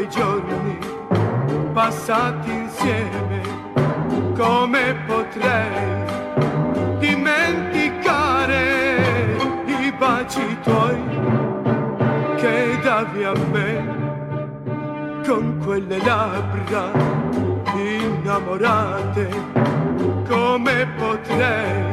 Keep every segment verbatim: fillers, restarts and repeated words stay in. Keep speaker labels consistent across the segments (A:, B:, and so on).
A: quei giorni passati insieme, come potrei dimenticare i baci tuoi che davi a me con quelle labbra innamorate? Come potrei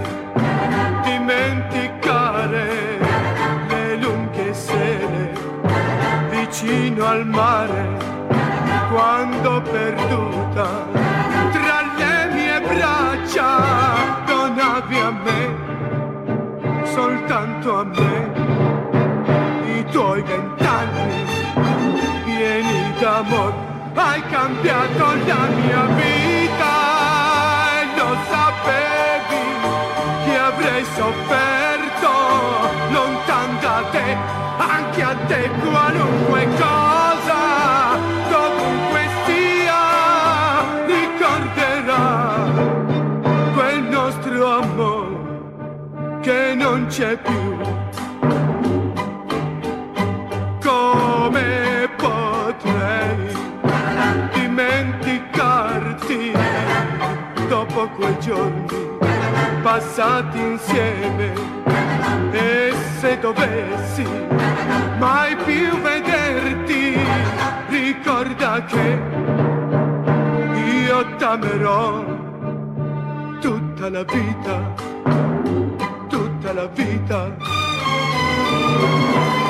A: dimenticare le lunghe sere vicino al mare, quando perduta tra le mie braccia donavi a me, soltanto a me, i tuoi vent'anni pieni d'amore. Hai cambiato la mia vita e lo sapevi che avrei sofferto lontan da te, anche a te qualunque cosa, dovunque sia, ricorderà quel nostro amore che non c'è più. Come potrei dimenticarti dopo quei giorni passati insieme? E se dovessi mai più vederti, ricorda che io t'amerò tutta la vita, tutta la vita.